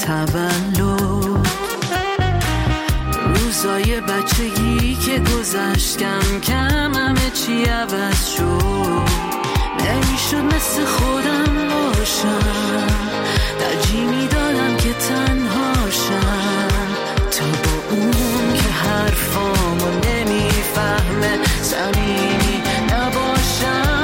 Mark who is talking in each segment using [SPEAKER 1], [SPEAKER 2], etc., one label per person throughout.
[SPEAKER 1] تولد، روزای بچگی که گذشت کم کم همه چی عوض شد. نمیشد مثل خودم باشم، ترجیح میدادم که تنهاشم تا با اون که حرفامو نمیفهمه صمیمی نباشم.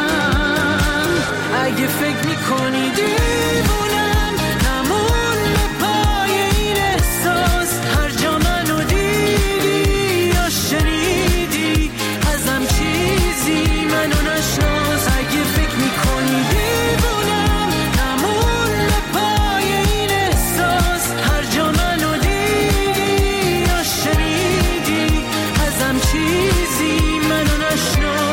[SPEAKER 1] اگه فکر میکنی دیوونم نمون به پای این احساس، هر جا منو دیدی یا شنیدی ازم چیزی منو نشناس. اگه فکر میکنی دیوونم نمون به پای این احساس، هر جا منو دیدی یا شنیدی ازم چیزی منو نشناس.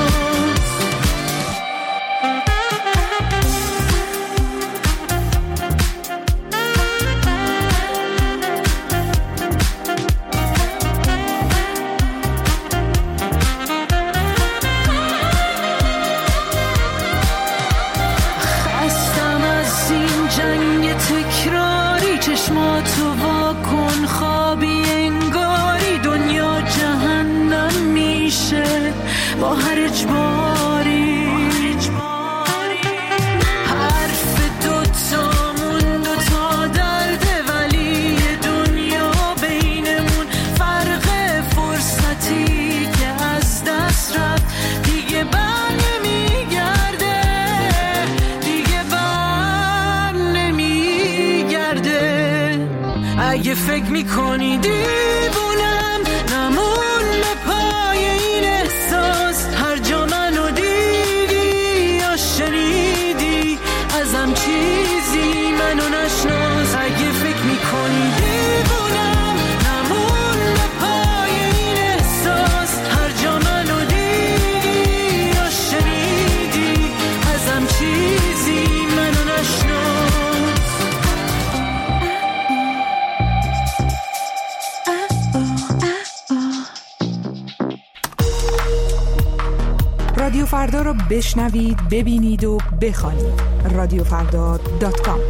[SPEAKER 1] خستم از این جنگ تکراری، چشماتو واکن خوابی انگاری دنیا جهنم میشه با هر اجباری. حرف دوتامون دوتا درده ولی دنیا بینمون فرق فرصتی که از دست رفت دیگه بر نمیگرده، دیگه بر نمیگرده. اگه فکر میکنی دیوونم نمون به پای این احساس، هر جا منو دیدی یا شنیدی ازم چیزی منو نشناس. اگه فکر میکنی دیوونم نمون به پای این احساس، هر جا منو دیدی یا شنیدی ازم چیزی منو نشناس.
[SPEAKER 2] رادیو فردا رو بشنوید، ببینید و بخوانید. رادیوفردا.com.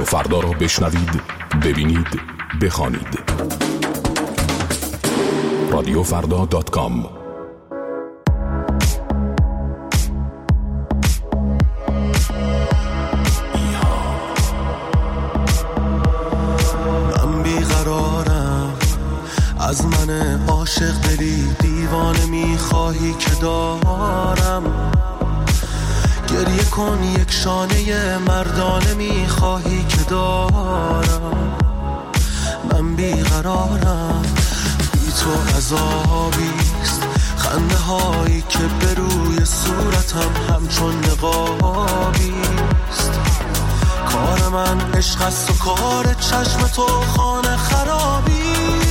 [SPEAKER 3] رادیو فردا را بشنوید، ببینید، بخوانید. radiofrda.com.
[SPEAKER 4] من بیقرارم، از من عاشق دلی دیوانه میخواهی که دارم. گریه کن یک شانه مردانه میخواهی که دارم. من بیقرارم، بی تو عذابیست، خنده هایی که به روی صورتم همچون نقابیست. کار من عشق است و کار چشم تو خانه خرابی.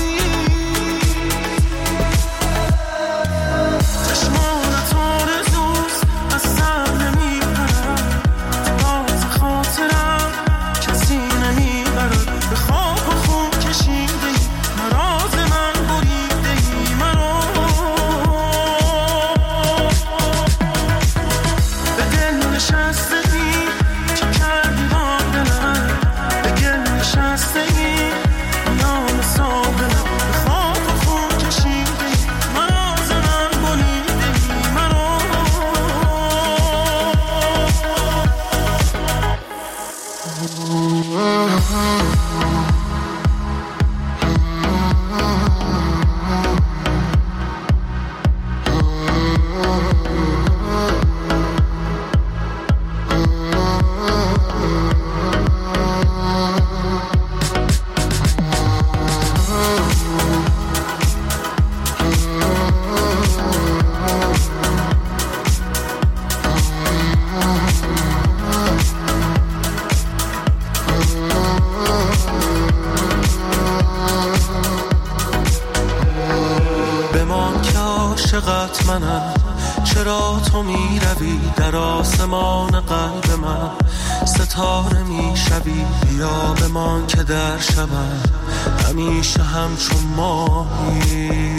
[SPEAKER 4] چرا تو می روی در آسمان قلب من، ستاره می شوی. بیا بمان که در شبم همیشه همچون ماهی.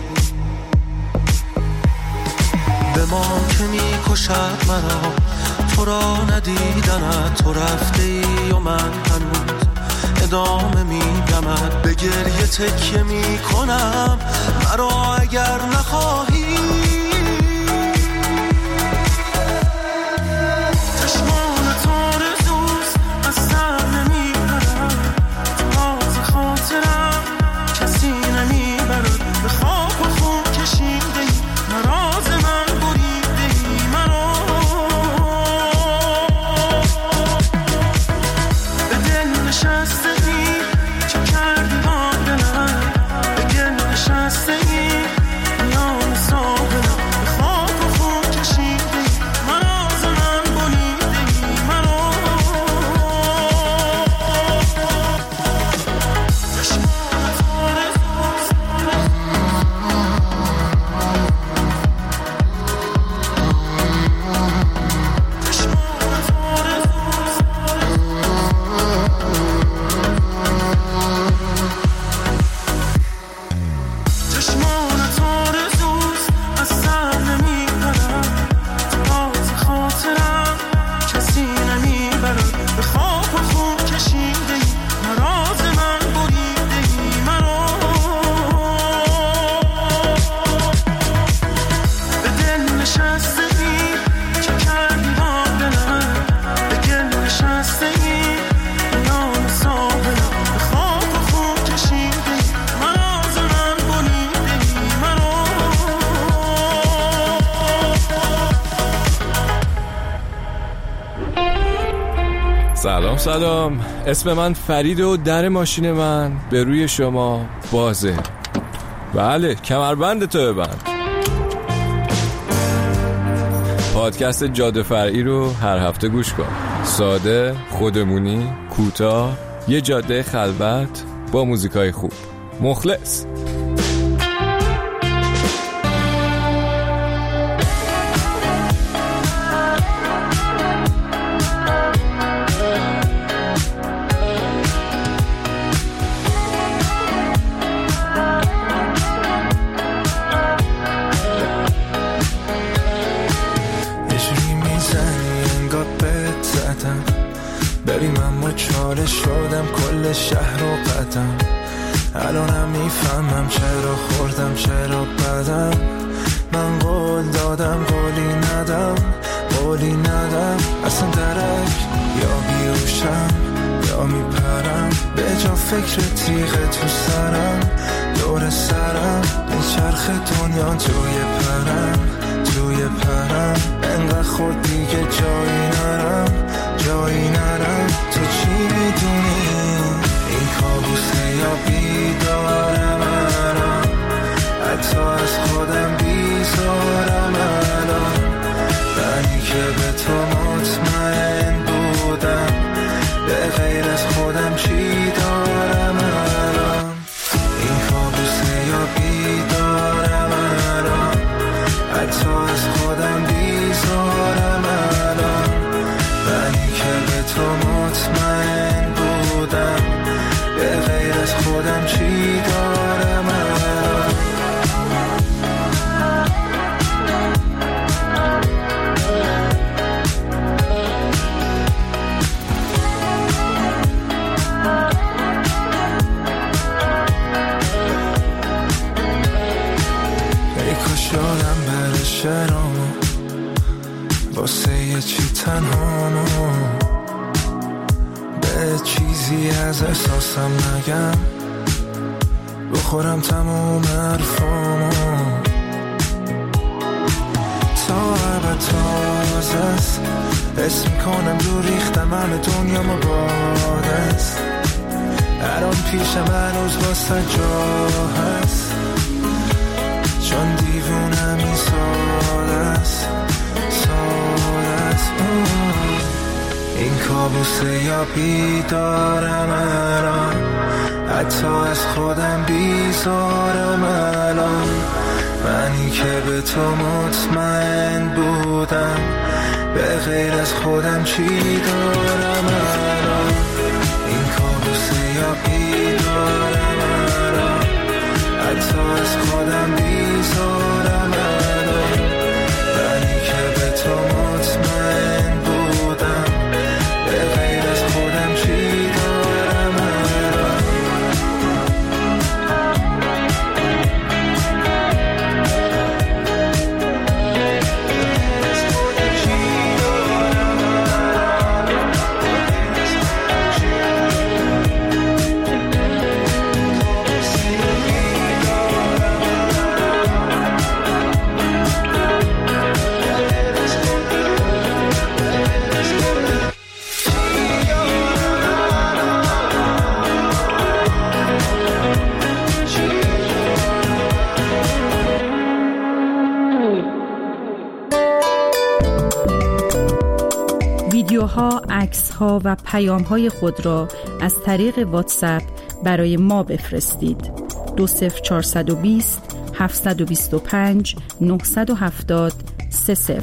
[SPEAKER 4] بمان که می کشد مرا تو را ندیدنت. تو رفته ای و من هنوز ادامه می دمد. به گریه تکیه می کنم مرا اگر نخواهی.
[SPEAKER 5] سلام، اسم من فرید و در ماشین من به روی شما بازه. بله، کمربند تو ببند. پادکست جاده فرعی رو هر هفته گوش کن. ساده، خودمونی، کوتاه، یه جاده خلوت با موزیکای خوب. مخلص.
[SPEAKER 4] شدم کل شهر و قدم، الانم میفهمم چرا خوردم چرا بدم. من قول دادم قولی ندم، اصلا درک یا بیوشم یا میپرم، به جا فکر تیغ تو سرم دور سرم، به چرخ دنیا توی پرم، انقدر خود دیگه جایی نرم. تو چی میدونی این کابوسه یا بیدارم الان، حتی از خودم بیزارم الان، منی که به تو مطمئن بودم، به غیر از خودم چی دارم الان. این کابوسه یا بیدارم الان، حتی از خودم بیزارم الان، منی که به تو مطمئن بودم، به غیر از خودم چی دارم الان. یادم بره شرامو واسه یه چی تنهامو، به چیزی از احساسم نگم، بخورم تموم حرفامو، تا عبد تازه است، حس میکنم رو ریختم همه دنیامو بادست، الان پیشم هنوز واسه جا هست، چون دیوونم این ساده است. این کابوسه یا بیدارم الان، حتی از خودم بیزارم الان، منی که به تو مطمئن بودم، به غیر از خودم چی دارم الان. این کابوسه یا بیدارم الان، حتی از خودم بیزارم الان، منی که به تو مطمئن بودم، به غیر از خودم چی دارم الان.
[SPEAKER 6] ویدیوها، عکس‌ها و پیام‌های خود را از طریق واتساپ برای ما بفرستید. 20420 725 970 30.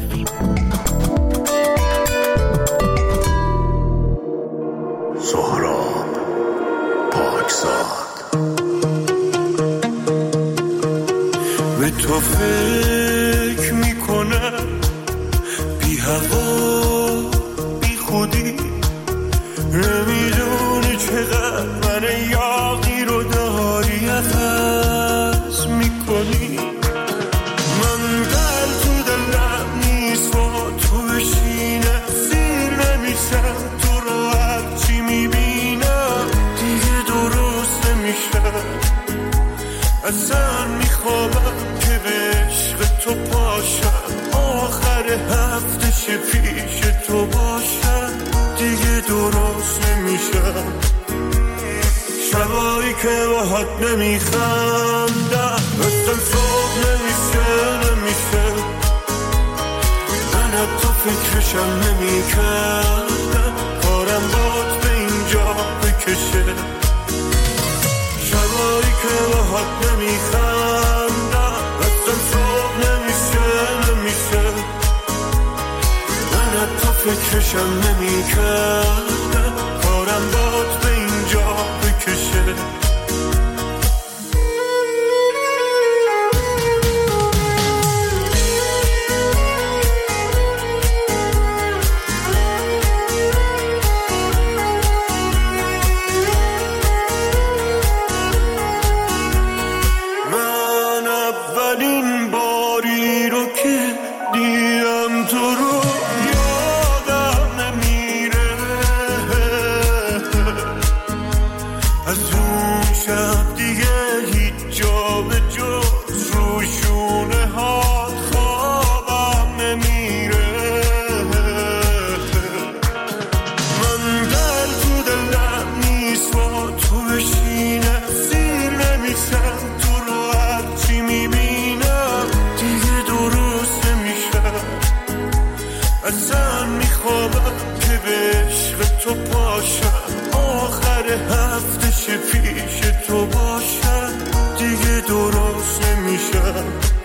[SPEAKER 3] سهراب پاکزاد.
[SPEAKER 4] به تو فکر میکنم بی هوا بی خودی، نمیدونی چقدر من یاقی رو داری عوض میکنی. من در تو دلم نیست با تو بشینم، سیر نمیشم تو رو هرچی میبینم دیگه درست نمیشم. اصلا میخوابم که به عشق تو پاشم، آخر هفته شه پیش تو باشم دیگه درست نمیشم. شبایی که باهات نمیخندم اصلا صبح نمیشه، من حتی فکرشم نمیکردم کارم باد به اینجا بکشه. شبایی که باهات نمیخندم اصلا صبح نمیشه، من حتی فکرشم نمیکردم کارم باد به اینجا بکشه.
[SPEAKER 7] شب دیگه هیچ جا به جز روشونه ها خوابم نمیره. من در تو دلم نیست با تو بشینم، سیر نمیشم تو رو هرچی میبینم دیگه درست نمیشم. اصلا میخوابم که به عشق تو پاشم، آخر هفته پیش تو باشم دیگه درست نمیشم.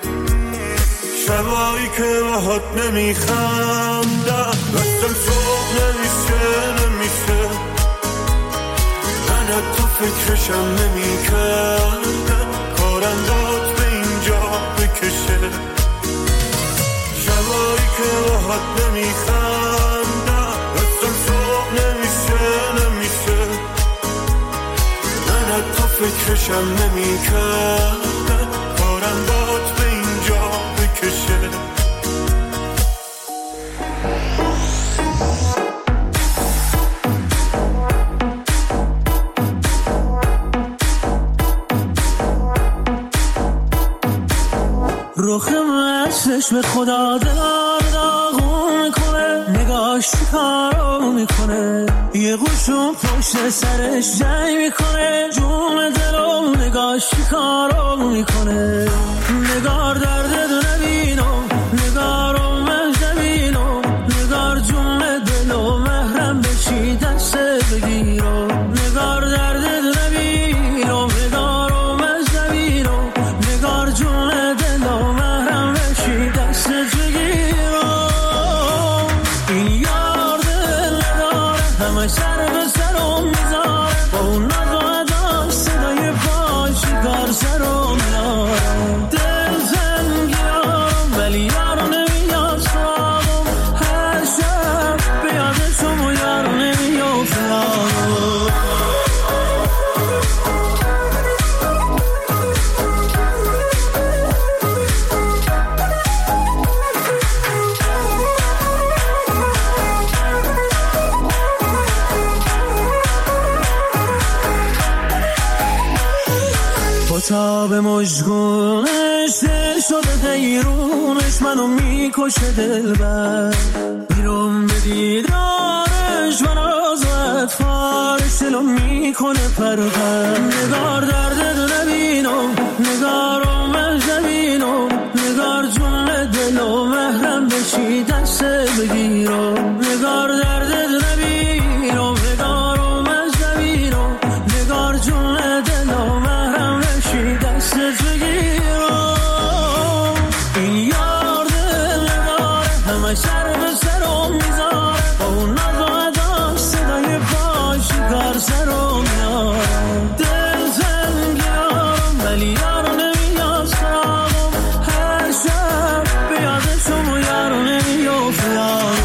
[SPEAKER 7] شبایی که باهات نمیخندم دستم صبح نمیشه من حتی فکرشم نمیکردم کارم داد به اینجا بکشه. شبایی که باهات نمیخندم دستم صبح نمیشه من حتی فکرشم نمیکردم کارم داد به اینجا بکشه.
[SPEAKER 1] رخم چشم خدا داغون میکنه، نگاش کارو میکنه، یه قوشون پشت سرش جنگ میکنه، جون دلو نگاش کارو میکنه. نگار درد دو نبینم، نگارو مهد نبینم، نگار جون دلو محرم بشی دست بگیرم. نگار درد دو نبینم، نگارو مهد نبینم، نگار جون دلو محرم بشی دست بگیرم. این یار دل نداره همه سر به سرم میذاره، با اون نزاده صدای پاش کار سرم میاره. دل زنگیارم ولی یارو نمیاد سوابم، هر شب بیادشم و یارو نمیاد سوابم. تا به مجگونش دل شده دیرونش منو میکشه دلبر، بیرون به دیدارش من آزاد فارش دلو میکنه پرپر. نگار درد دو نبینم، نگارو مهد نبینم، نگار جون دلو محرم بشی دست بگیرم. نگار درد دو نبینم، نگارو مهد نبینم، نگار جون دلو محرم بشی دست بگیرم. این یار دل نداره همه سر به سرم میذاره، با اون نزاده صدای پاش کار سرم میاره. دل زنگیارم ولی یارو نمیاد سرابم، هر شب بیادشم و یارو نمیاد سرابم.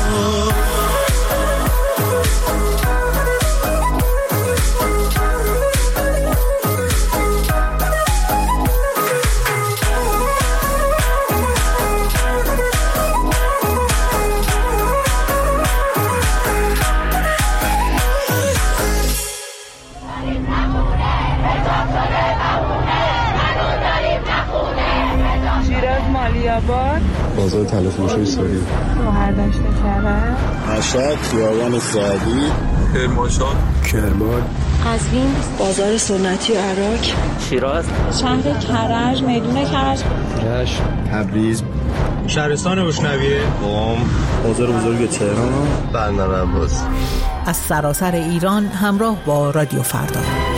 [SPEAKER 8] بازار تلفروشی سوری،
[SPEAKER 9] برداشت کرد،
[SPEAKER 8] مشهد، خیابان سعدی،
[SPEAKER 10] کرمانشاه،
[SPEAKER 8] کرمان،
[SPEAKER 9] قزوین، بازار سنتی عراق،
[SPEAKER 11] شیراز،
[SPEAKER 9] شهر کرج، میدون کرج،
[SPEAKER 8] رشت، تبریز،
[SPEAKER 10] شهرستان اشنویه،
[SPEAKER 8] قم، بازار بزرگ تهران،
[SPEAKER 12] بندر عباس.
[SPEAKER 2] از سراسر ایران همراه با رادیو فردا.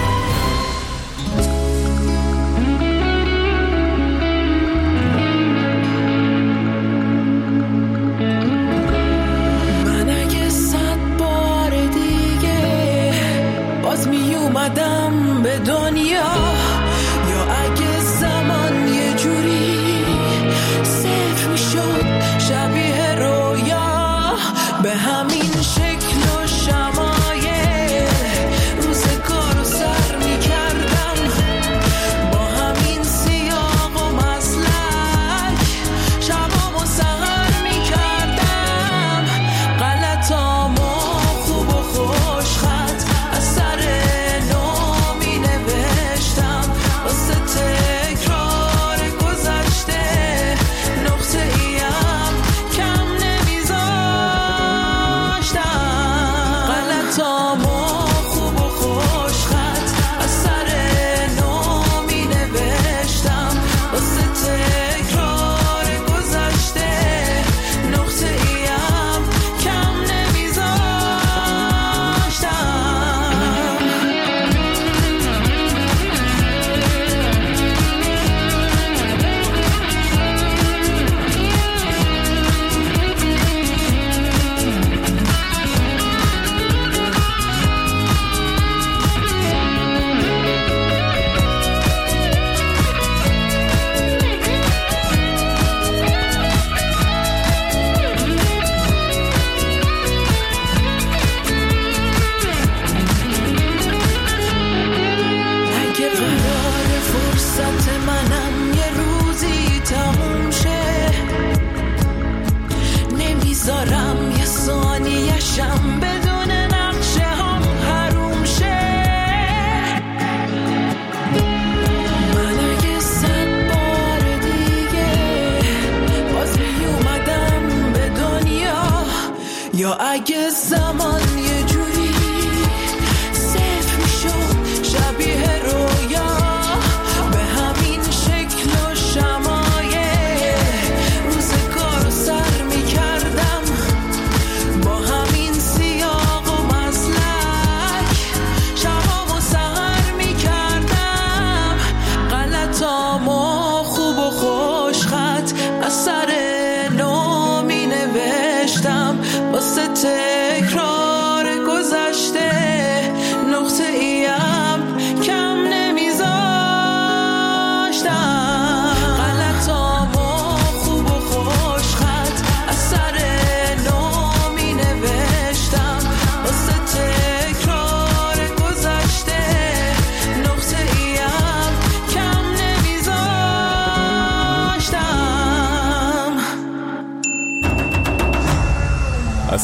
[SPEAKER 1] به دنیا یا اگه زمان یه جوری صفر میشد شبیه رویا، به همین شکل و شمایل روزگارو سر میکردم، با همین سیاق و مسلک شبامو سهر میکردم، غلطامو خوب و خوش خط از سر نو می نوشتم.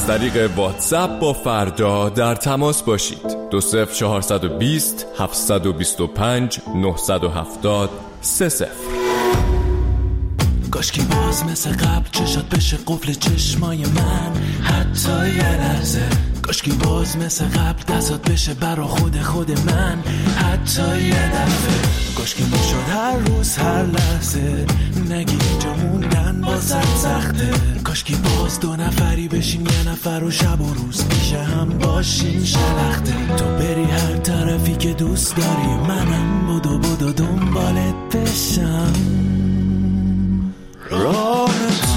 [SPEAKER 5] طریق واتساپ با فردا در تماس باشید. 20420 725 970 30.
[SPEAKER 1] کاشکی باز مثل قبل چشات بشه قفل چشمای من حتی یه لحظه. کاشکی باز مثل قبل دستات بشه برا خود من حتی یه دفعه. کاشکی میشد هر روز هر لحظه نگی اینجا موندن بازت سخته. کاشکی باز دو نفری بشیم یه نفر و شب و روز میشه هم باشیم شلخته. تو بری هر طرفی که دوست داری منم بدو دنبالت بشم. راه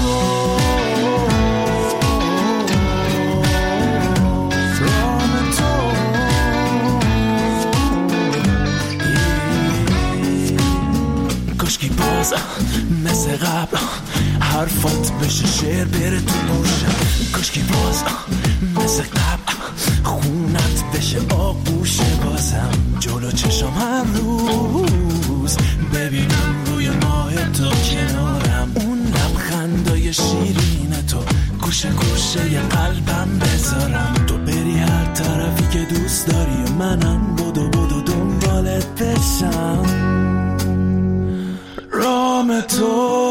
[SPEAKER 1] کاشکی باز مثل قبل حرفات بشه شعر بره تو نوشم. کاشکی باز مثل قبل خونت بشه آغوش بازم. جلو چشم هر روز ببینم روی ماه تو کنارم. اون لبخندای شیرین تو گوشه گوشه قلبم بذارم. تو بری هر طرفی که دوست داری منم بدو دنبالت بشم. رام تو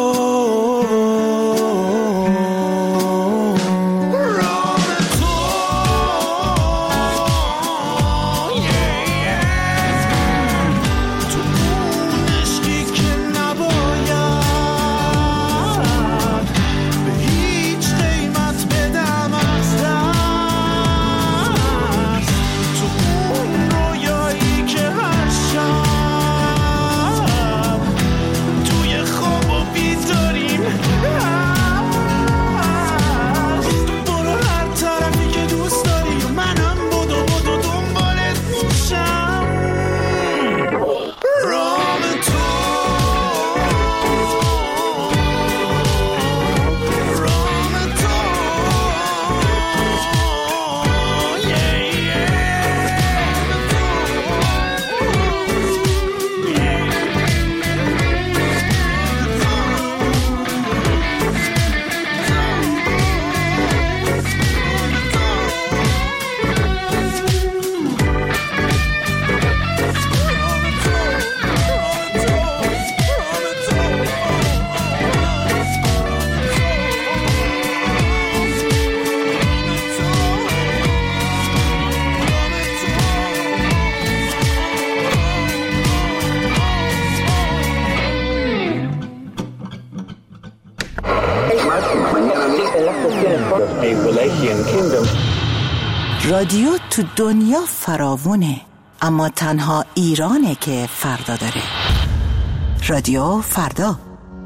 [SPEAKER 11] رادیو تو دنیا فراوونه، اما تنها ایرانه که فردا داره. رادیو فردا.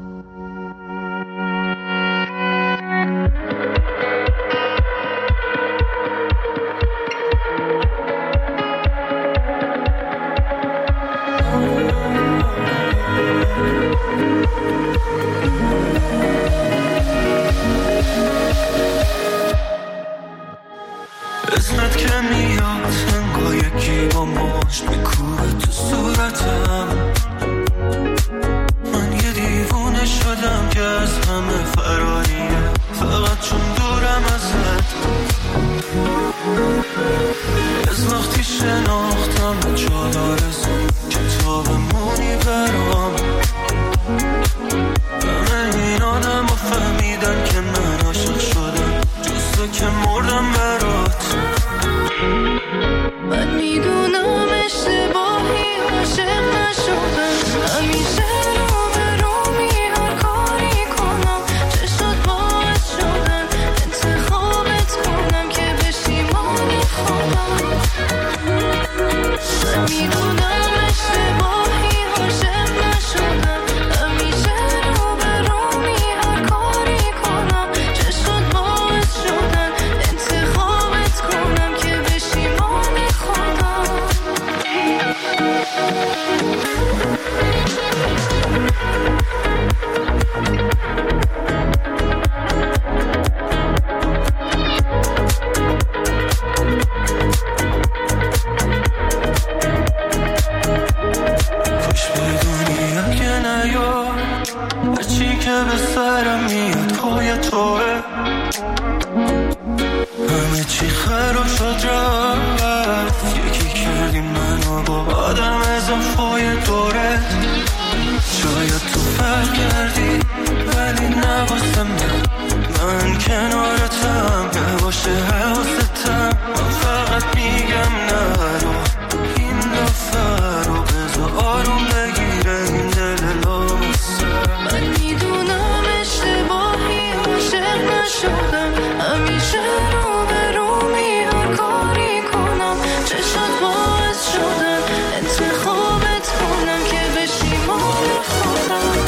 [SPEAKER 7] اسمت که میاد انگار یکی با مشت میکوبه تو صورتم. من یه دیوونه شدم که از همه فراریه فقط چون دورم ازت. از وقتی شناختم جا آرزو کتاب مونی برام. همه این آدم ها فهمیدن که من عاشق شدم جز که مردم برات.
[SPEAKER 1] من میدونم اشتباهی عاشق نشدم. همیشه رو به رو هر کاری کنم چشات باعث شدن انتخابت کنم که پشیمانی خودم. من میدونم اشتباهی عاشق نشدم. همیشه رو به رو هر کاری کنم چشات باعث شدن انتخابت کنم که پشیمانی خودم.
[SPEAKER 7] با آدم اضافای دوره. شاید تو فرق کردی ولی نواسم من کنارتم نباشه حواستم. من فقط میگم نرو این دفعه رو بذار آروم بگیره این دل لامسه. من میدونم اشتباهی عاشق نشدم همیشه رو به رو هر کاری کنم چشات باعث شدن انتخابت کنم که بشی مال خودم.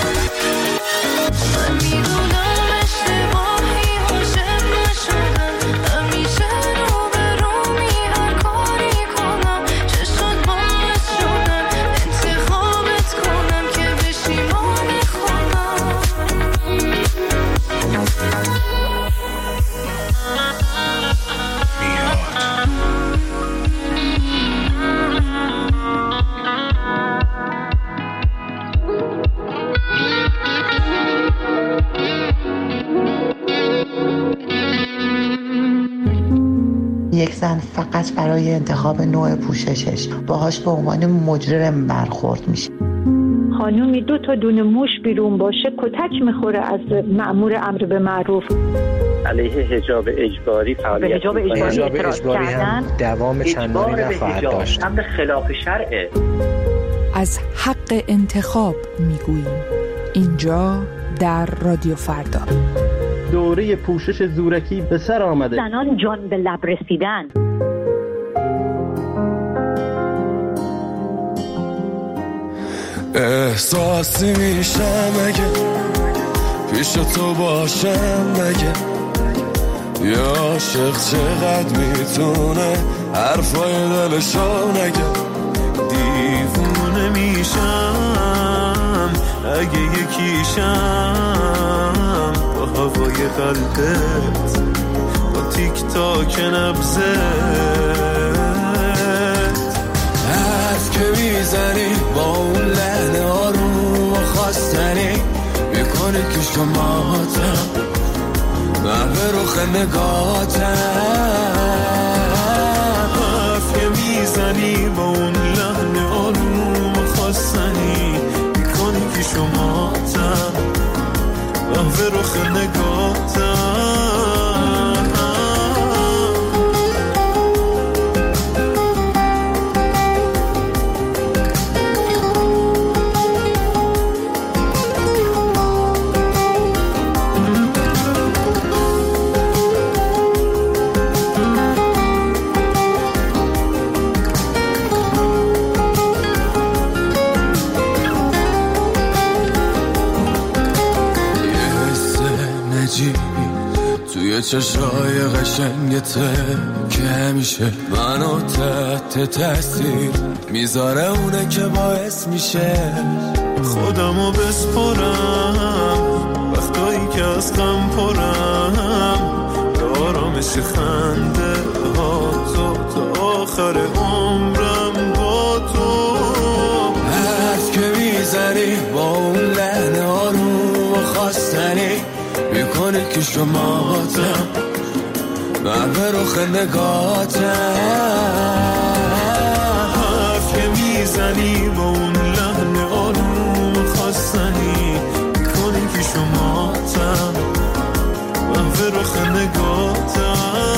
[SPEAKER 7] من میدونم اشتباهی عاشق نشدم همیشه رو به رو هر کاری کنم چشات باعث شدن انتخابت کنم که بشی مال خودم.
[SPEAKER 12] یک زن فقط برای انتخاب نوع پوششش باهاش به عنوان مجرم برخورد میشه.
[SPEAKER 13] خانومی 2 تا دونه موش بیرون باشه کتک میخوره از مأمور امر به معروف.
[SPEAKER 14] علیه حجاب اجباری فعالیت
[SPEAKER 15] حجاب اجباری هم دوام چندانی نخواهد داشت.
[SPEAKER 14] امر خلاف شرعه.
[SPEAKER 2] از حق انتخاب میگوییم اینجا در رادیو فردا.
[SPEAKER 16] دوره پوشش زورکی به سر آمده.
[SPEAKER 13] زنان جان به لب رسیدن.
[SPEAKER 1] احساسی میشم اگه پیش تو باشم مگه یه عاشق چقدر میتونه حرفای دلشو نگه. دیوونه میشم اگه یکیشم با هوای قلبت با تیک تاک نبضت. حرف که میزنی با اون لحن آروم و خواستنی میکنه که شماتم نحوه رخ نگاتم. حرف که میزنی با اون لحن آروم و خواستنی میکنه که شماتم نحوه رخ نگاتم. توی چشای قشنگته که همیشه منو تحت تاثیر میذاره اونه که باعث میشه خودمو بسپرم وقتایی که از غم پرم به آرامش خنده ها تو تا آخر عمرم با تو. حرف که میزنی با اون لحن آروم و خواستنی میکنه که شماتم نحوه رخ نگاتم. حرف که میزنی با اون لحن آروم خواستنی میکنه که شماتم نحوه رخ نگاتم.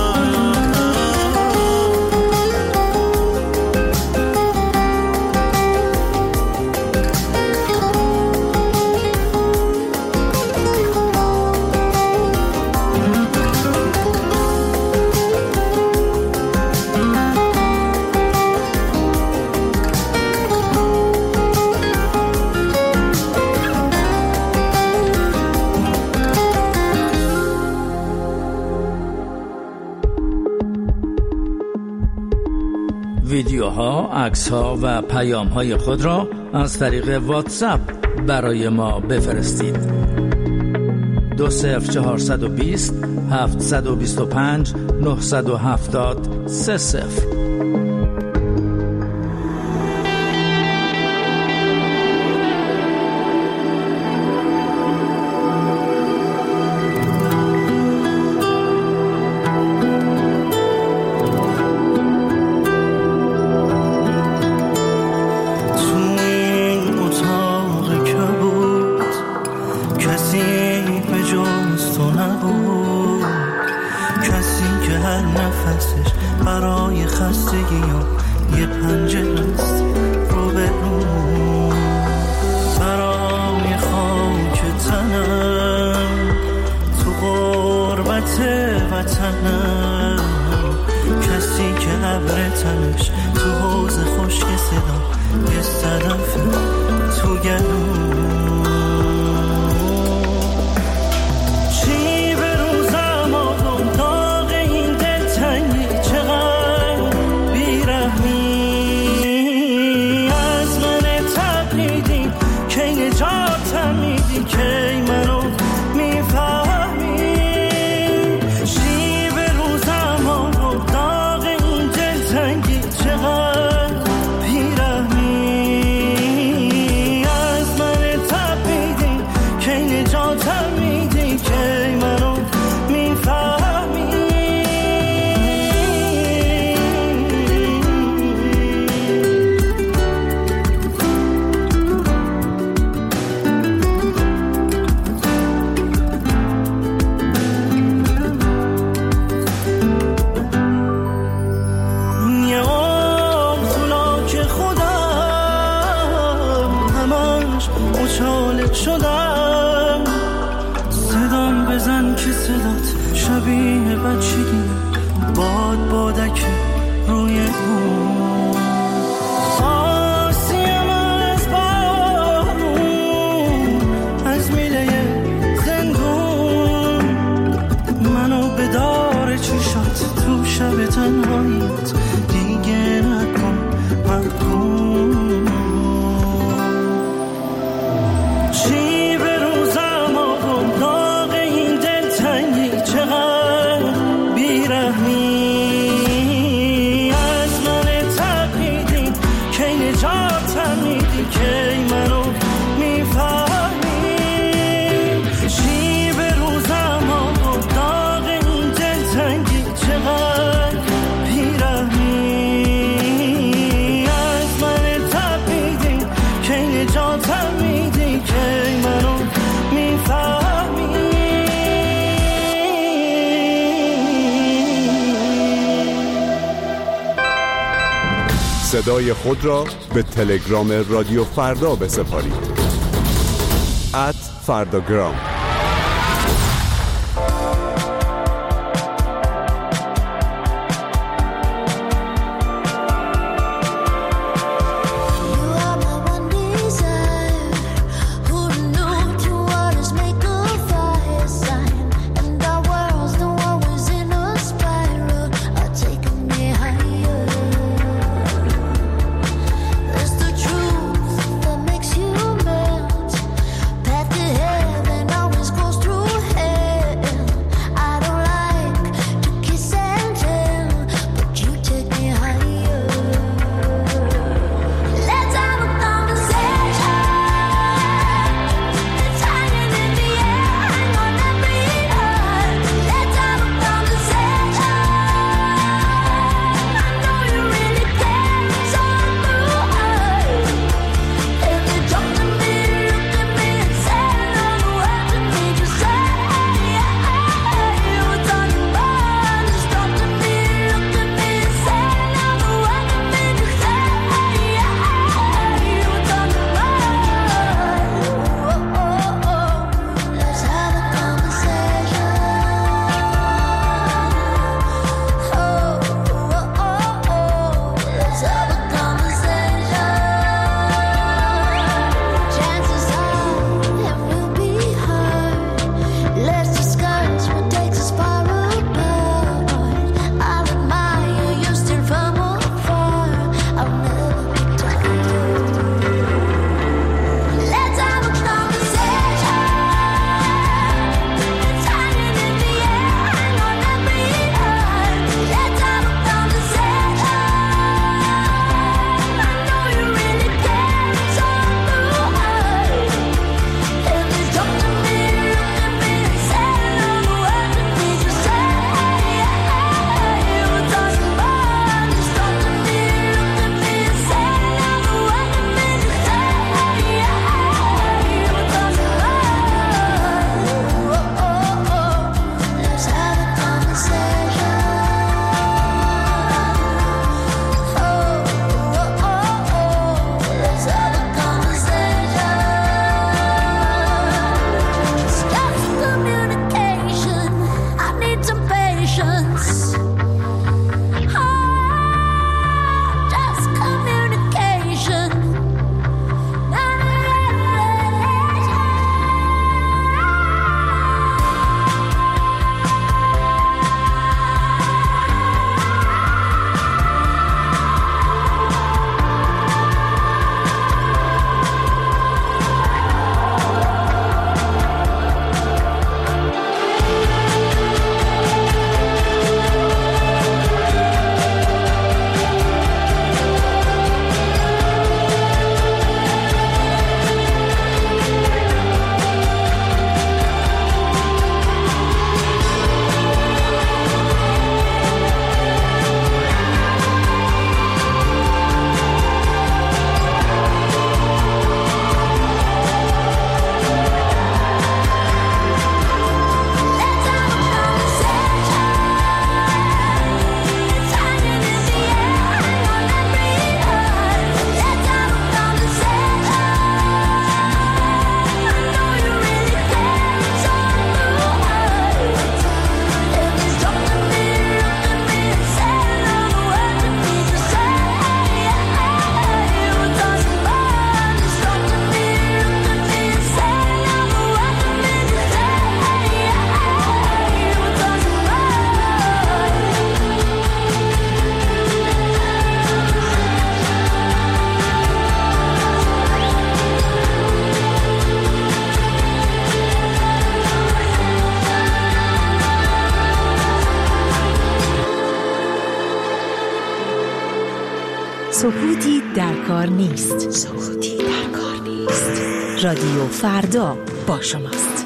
[SPEAKER 17] ویدیوها، عکس‌ها و پیام‌های خود را از طریق واتساپ برای ما بفرستید. 20420 725 970 30.
[SPEAKER 7] هستی رو به رو برای خاک تنم تو غربت وطنم کسی که ابر تنش تو حوض خشک صدا یه صدف تو گلوم چی به روزم آقا داغ این دلتنگی چقدر بیرحمی از من تقلیدی که نجاتم میدی که منو میفهمی چی به روزم آقا داغ این دلتنگی چقدر بیرحمی از من تقلیدی که نجاتم میدی که منو میفهمی یه آرزولا که خودم همش مچاله شدم صدام بزن که صدات شبیه بچگی باد بادک روی اون آسیم از بارون از میله زندون منو به دار چشات تو شب تنهاییت دیگه نکن محکوم چی به روزم آقا داغ این دلتنگی چقدر بیرحمی از من تقلیدی که نجاتم میدی که منو میفهمی چی به روزم آقا داغ این دلتنگی چقدر بیرحمی از من تقلیدی که نجاتم میدی که منو میفهمی
[SPEAKER 3] صدای خود را به تلگرام رادیو فردا بسپارید @فرداگرام.
[SPEAKER 18] Path to heaven, I
[SPEAKER 2] سکوتی در کار نیست. رادیو فردا با شماست.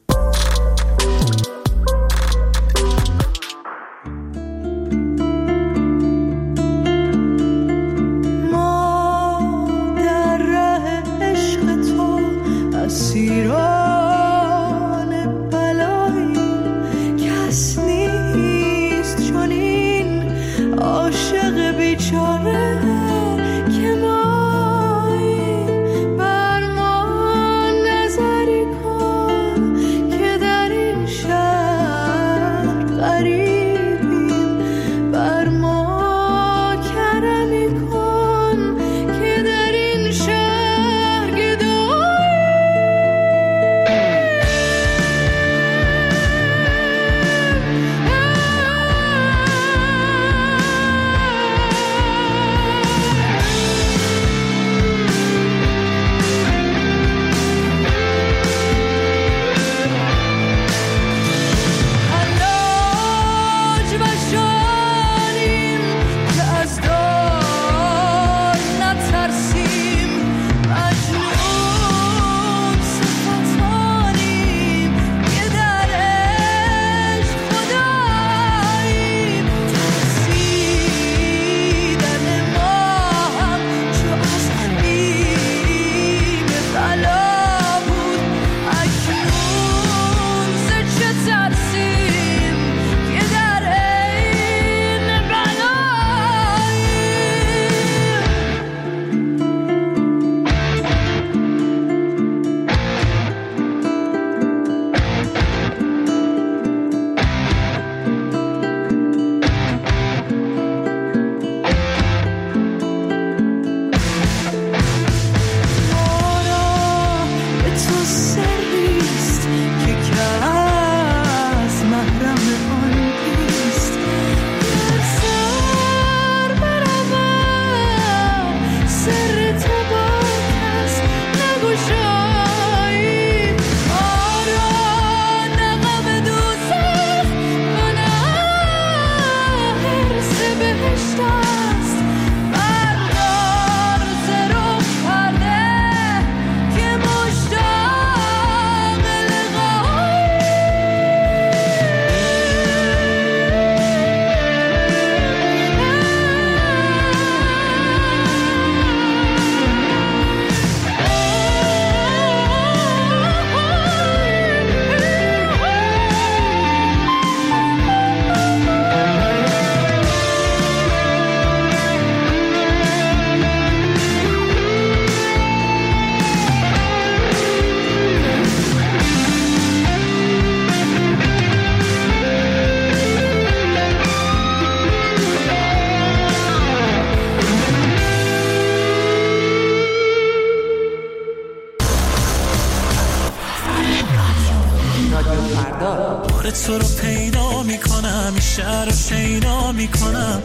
[SPEAKER 1] تو رو پیدا میکنم، شهر رو شیدا میکنم.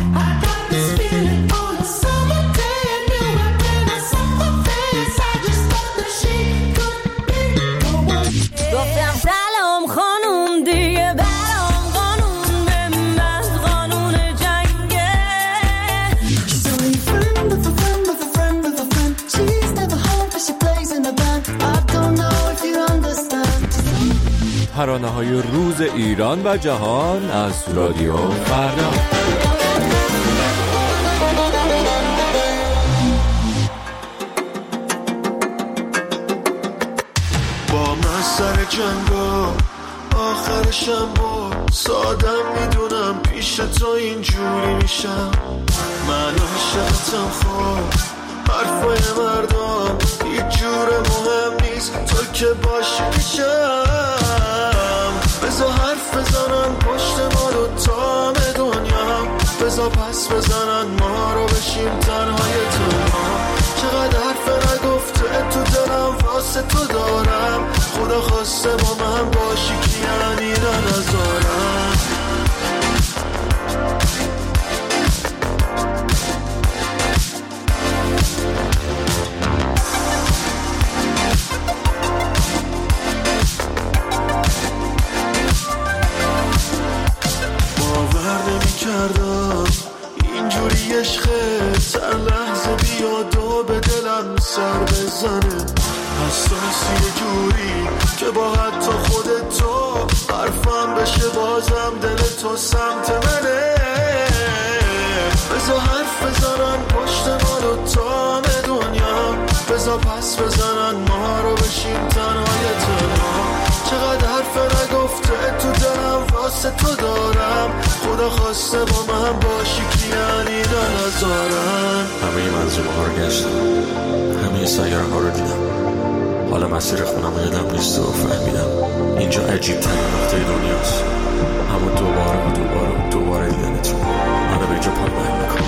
[SPEAKER 18] گفتم سلام خانوم دیگه برام قانون به من قانون جنگه.
[SPEAKER 1] She's only a friend of a friend of a friend of a friend. She's never home but she plays in a band. I don't know if you understand.
[SPEAKER 5] ترانه‌های روز ایران و جهان از رادیو فردا.
[SPEAKER 4] با من سر جنگا آخرشم با سادم میدونم پیش تو اینجوری میشم. من عاشقتم خب حرفای مردم هیچ جور مهم نیست، تو که باشی میشم. بذار حرف بزنن پشت ما رو تا همه دنیا، بذار پس بزنن ما رو بشیم تنهای تنها. چقدر حرف نگفته تو دلم واسه تو دارم، خدا خواسته با من باشی که یعنی نذارم. باور نمی کردم اینجوری عشقه تن
[SPEAKER 1] سر بزنه، حساسی جوری که با حتی خودت تو حرفم بشه، بازم دل تو سمت منه. بذار حرف بزنن پشت ما دوتا دنیا، بذار پس بزنن ما رو بشیم تنهای تنها. چقدر حرف نگفته تو دلم واسه تو دارم، خدا خواسته با من باشی که یعنی نذارن.
[SPEAKER 4] همه منظومه ها رو گشتم، همه سیاره ها رو دیدم، حالا مسیر خونم رو یادم نیست و فهمیدم اینجا عجیب ترین نقطه دنیاست. اما دوباره دیدنتون منو به اینجا پایبند میکنم.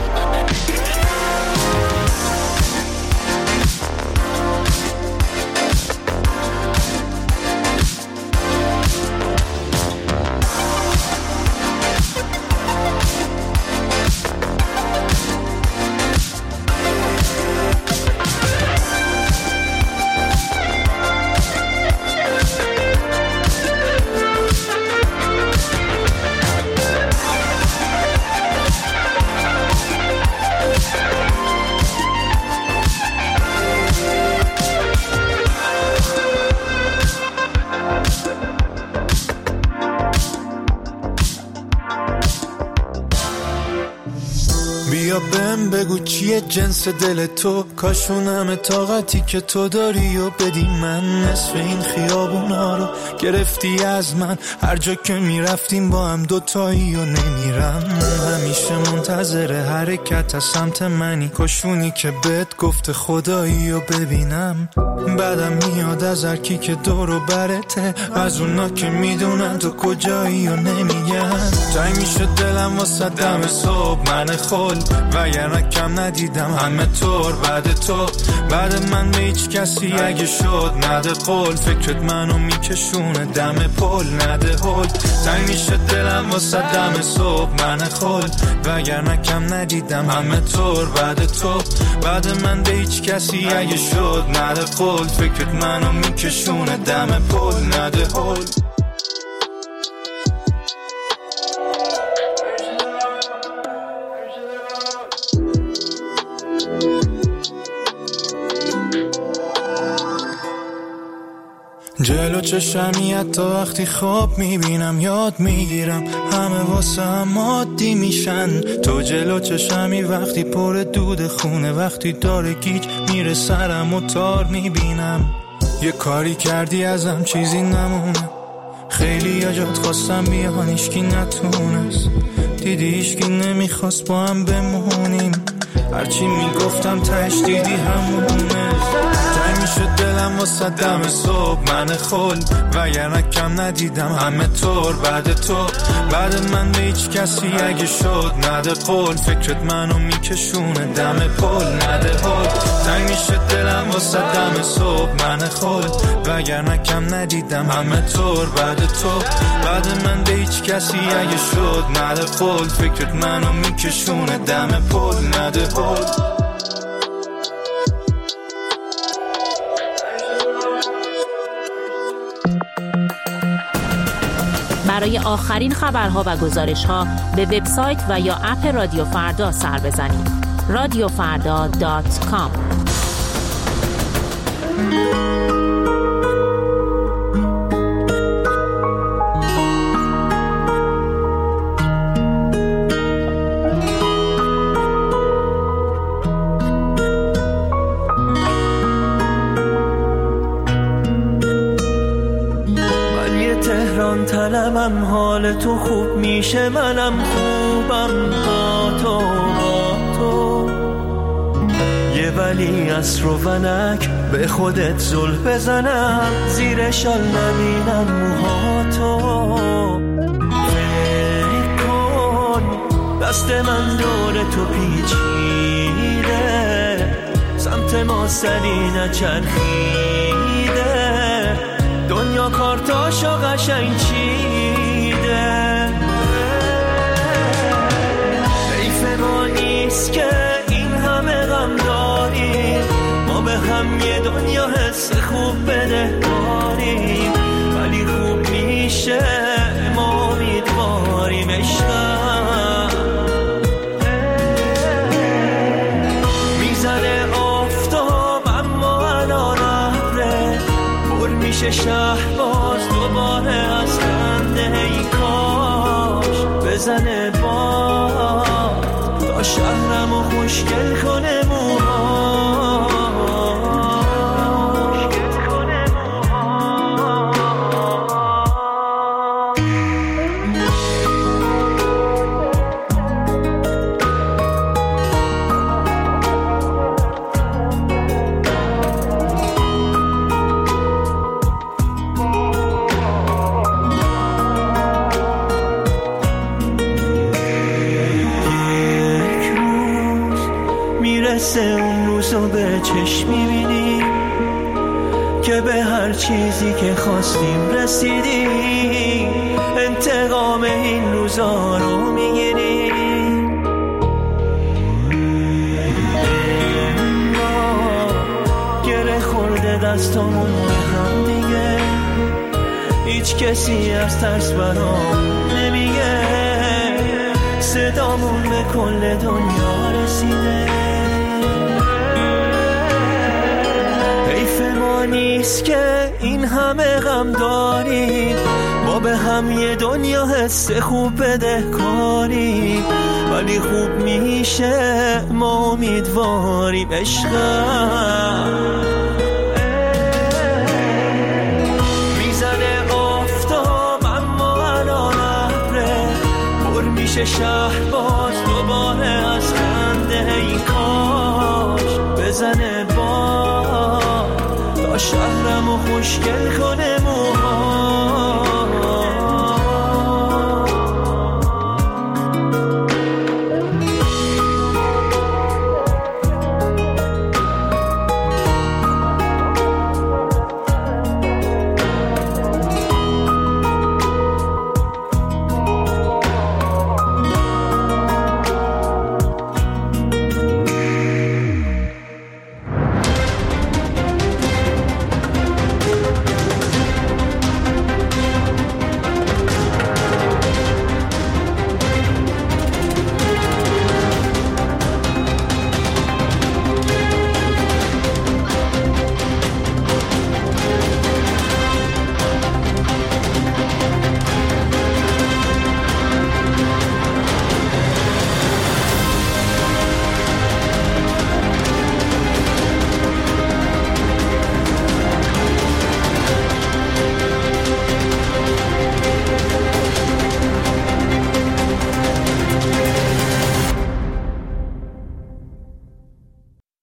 [SPEAKER 1] بیا بهم بگو چیه جنس دل تو، کاشون همه طاقتی که تو داری و بدی من. نصف این خیابونا رو گرفتی از من، هر جا که میرفتیم با هم دوتایی و نمیرم. همیشه منتظر حرکت از سمت منی، کاشونی که بهت گفته خدایی و ببینم. بعدم میاد از هر کی که دور و برته، از اونا که میدونن تو کجایی و نمیگن. تای میشه دلم واسه دم صبح من خل، وگرنه کم ندیدم همه طور بعد تو. بعد من به هیچ کسی اگه شد نده قول، فکرت منو میکشونه دم پل نده هل. تنگ میشه دلم واسه دم صبح من خل، وگرنه کم ندیدم همه طور بعد تو. بعد من به هیچ کسی اگه شد نده قول، فکرت منو میکشونه دم پل نده هل. جلو چشمی حتی وقتی خواب میبینم یاد میگیرم، همه واسه هم عادی میشن. تو جلو چشمی وقتی پر دود خونه، وقتی داره گیج میره سرم و تار میبینم. یه کاری کردی ازم چیزی نمونه، خیلی یا جات خواستم بیان ایشکی نتونست، دیدی ایشکی نمیخواست با هم بمونیم. هرچی میگفتم تش دیدی همونه. تای میشه دلم واسه دم صبح من خل، وگرنه کم ندیدم همه طور بعد تو. بعد من به هیچ کسی اگه شد نده قول، فکرت منو میکشونه دم پل نده هل. تای میشه دلم واسه دم صبح من خل، وگرنه کم ندیدم همه طور بعد تو. بعد من به هیچ کسی اگه شد نده قول، فکرت منو میکشونه دم پل نده هل.
[SPEAKER 19] برای آخرین خبرها و گزارش‌ها به وبسایت و یا اپ رادیو فردا سر بزنید. radiofrda.com.
[SPEAKER 7] طلبم حال تو خوب میشه، منم خوبم با تو. یه ولی از رو ونک به خودت زل بزنم، زیر شال نبینم موهاتو. فکر کن دست من دور تو پیچیده، سمت ما سری نچرخیده، دنیا کارتاشو قشنگ چیده. حیف ما نیست که این همه غم داریم، ما به هم یه دنیا حس خوب بدهکاریم، ولی خوب میشه ما امیدواریم عشقم. میزنه آفتاب میشه شهر باز دوباره از خنده ای کاش بزنه باد تا شهرمو خوشگل کنه اون روزو به چشم میبینیم که به هر چیزی که خواستیم رسیدیم، انتقام این روزا رو میگیریم. گره خورده دستامون به هم دیگه، هیچ کسی از ترس برام نمیگه، صدامون به کل دنیا رسیده. نیست که این همه غم داریم، ما به هم یه دنیا حس خوب بده کاریم، ولی خوب میشه ما امیدواریم. عشقم میزنه آفتاب اما الان ابره، پر میشه شهر باز دوباره از خنده ای کاش بزنه باد تا شهرمو خوشگل کنه.